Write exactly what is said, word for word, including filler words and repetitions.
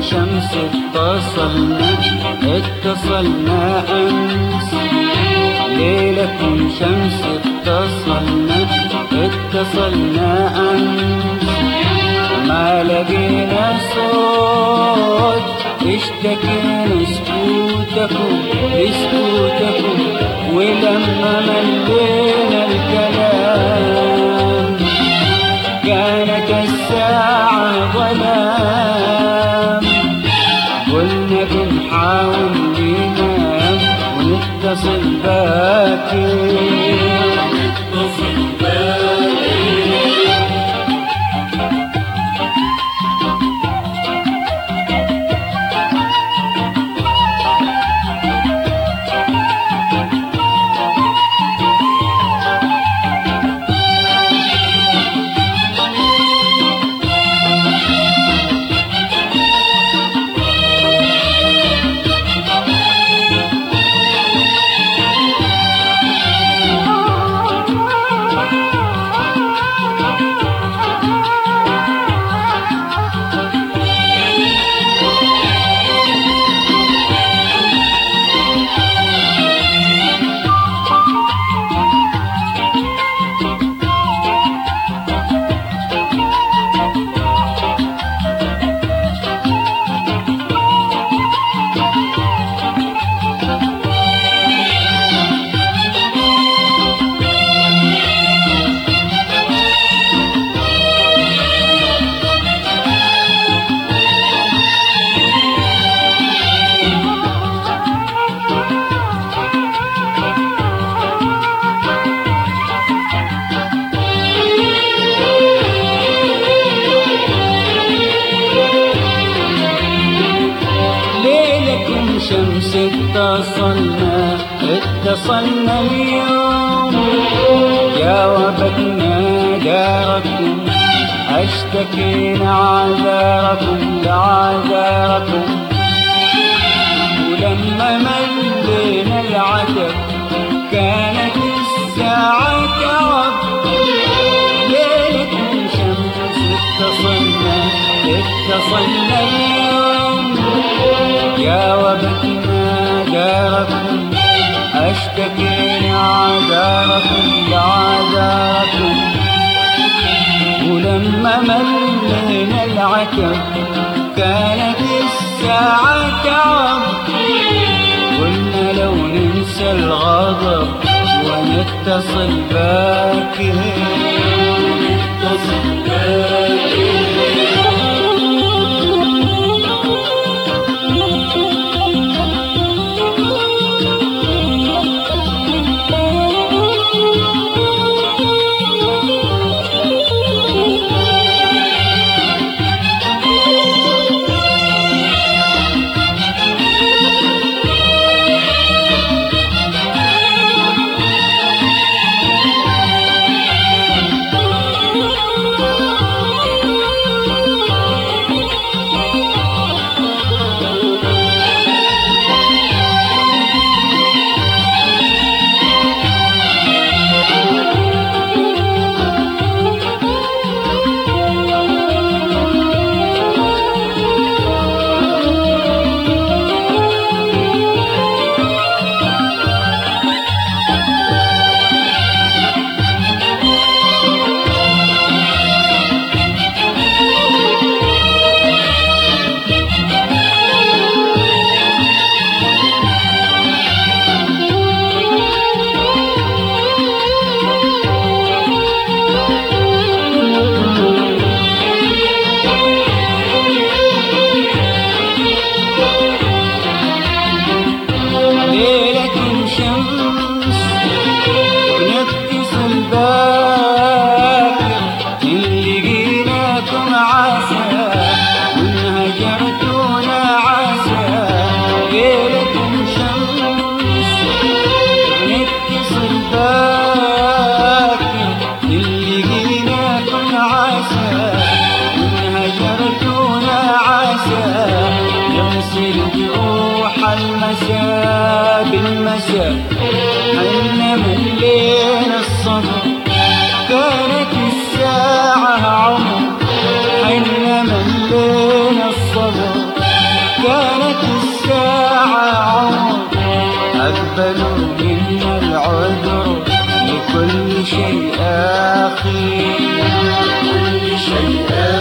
شمس اتصلنا اتصلنا أمس، ليلكم شمس اتصلنا اتصلنا أمس، ما لقينا صوت اشتكينا سكوتكم سكوتكم، ولما ملينا الكلام كانت الساعة ظلام، قلنا بنحاول ننام ونتصل باكر نتصل باكر. شمس اتصلنا اتصلنا اليوم، جاوبتنا داركم اشتكينا عذاركم لعذاركم، ولما ملينا العتب كانت الساعة تعب، ليلكم شمس اتصلنا اتصلنا اليوم، جاوبتنا داركم اشتكينا عذاركم لعذاركم، ولما ملينا العتب كانت الساعة تعب، قلنا لو ننسى الغضب ونتصل باكر نتصل باكر. المساء بالمساء حنا ملينا الصبر، كانت الساعة عمر حنا ملينا الصبر، كل شيء